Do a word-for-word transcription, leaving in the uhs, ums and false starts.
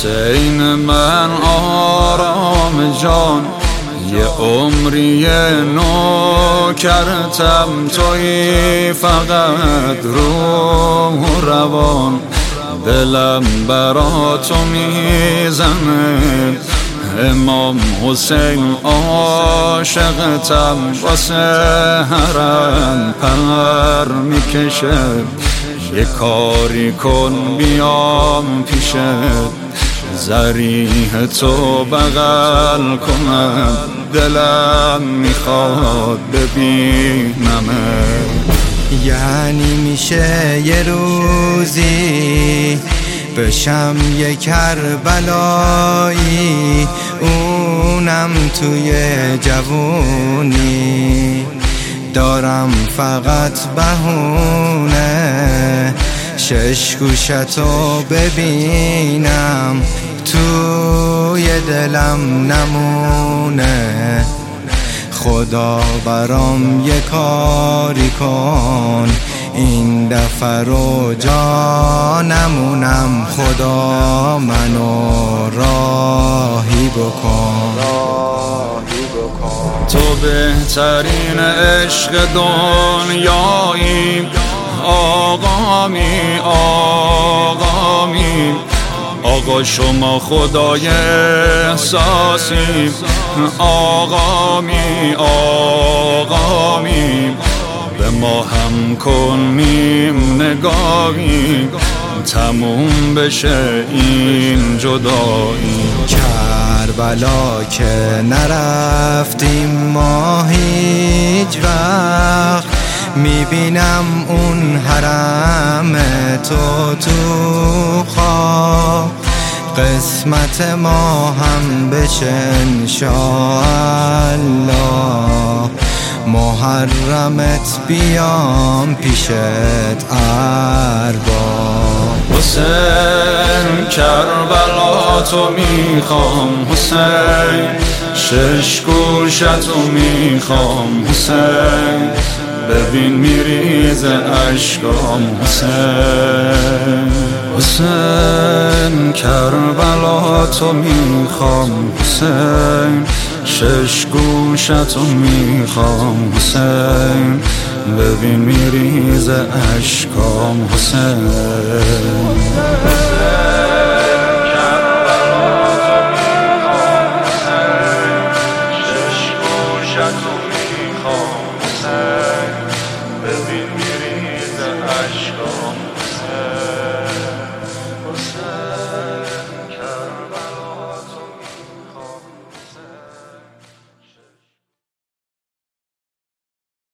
حسین من آرام جان، یه عمری نو کردم توی فقط روح و روان. دلم برا تو میزنه امام حسین، عاشقتم واسه حرم پر میکشه. یه کاری کن بیام پیشت، ضریح تو بغل کنم، دلم میخواد ببینمت. یعنی میشه یه روزی بشم یه کربلایی، اونم توی جوونی. دارم فقط بهونه شش گوشتو ببینم، توی دلم نمونه. خدا برام یه کاری کن، این دفعه رو جا نمونم. خدا منو راهی بکن. تو بهترین عشق دنیایی، آقامی آقامی. آقا شما خدای احساسی، آقامی آقامی. به ما هم کنیم نگاهی، تموم بشه این جدایی. کربلا که نرفتیم ما هیچ وقت، میبینم اون حرم تو تو خواب. قسمت ما هم بشه انشاءالله، محرمت بیام پیشت ارباب. حسین کربلا تو میخوام حسین، شش گوشتو میخوام حسین. ببین میریز اشکام حسین. حسین کربلا تو میخوام حسین، شش گوشتو میخوام حسین. ببین میریز اشکام حسین. ببین میریز اشکام